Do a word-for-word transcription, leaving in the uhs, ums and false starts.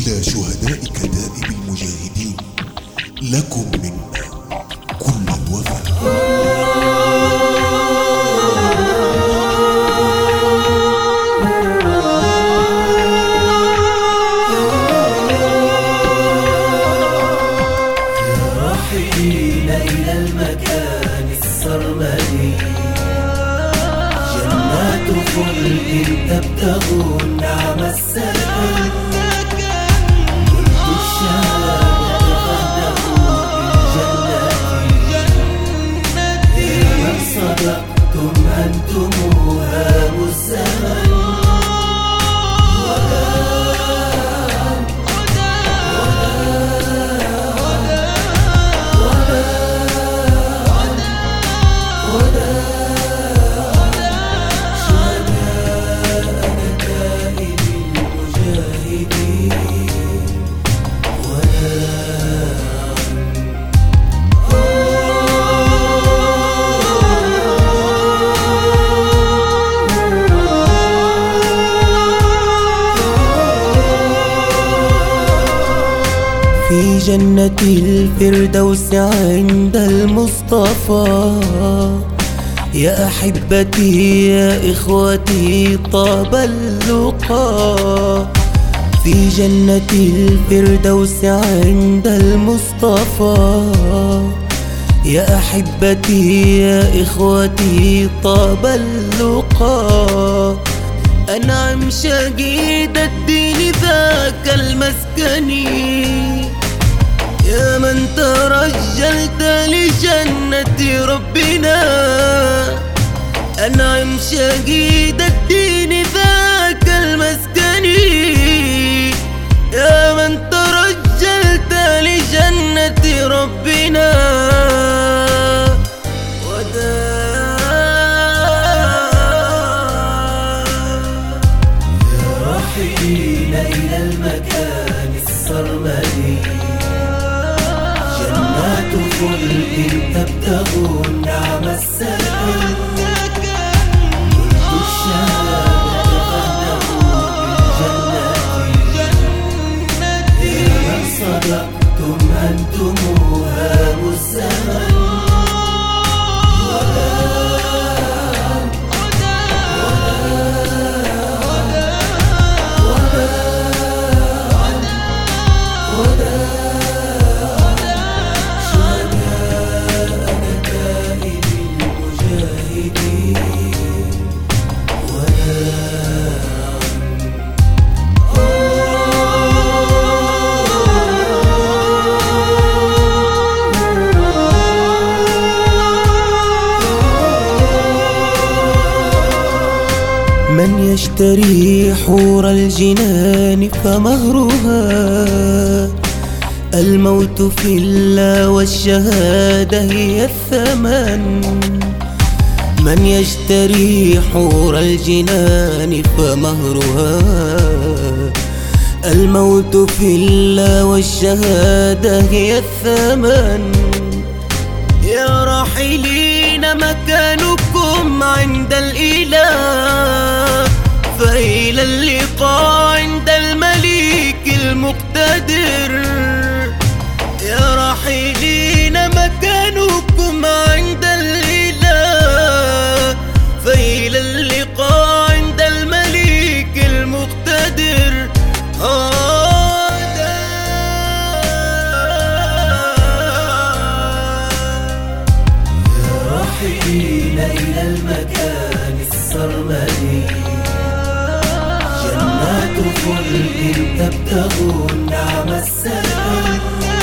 إلى شهداء كتائب المجاهدين، لكم منا كل الوفاء. راحلين إلى المكان السرمدي، جنات خلد تبتغون نعم السكن، قلت الشهادة فاهدأوا بالجنة، إن صدقتم أنتم هام الزمن. في جنة الفردوس عند المصطفى، يا أحبتي يا إخوتي طاب اللقاء. في جنة الفردوس عند المصطفى، يا أحبتي يا إخوتي طاب اللقاء. أنعم شقيد الدين ذاك المسكن، يا من ترجلت لجنة ربنا. أنعم شقيد الدين ذاك المسكن، يا من ترجلت لجنة ربنا. راحلين إلى المكان السرمدي، جنات خلد تبتغون نعم السكن، قلت الشهادة فاهدأوا بالجنة، إن صدقتم أنتم هام الزمن. من يشتري حور الجنان فمهرها الموت في الله، والشهادة هي الثمن. من يشتري حور الجنان فمهرها الموت في الله، والشهادة هي الثمن. يا راحلين مكانكم عند الإله، فإلى اللقاء عند الملك المقتدر. يا راحلين مكانكم عند الإله، فإلى اللقاء عند الملك المقتدر. راحلين إلى المكان السرمدي، جنات خلد تبتغون نعم السكن،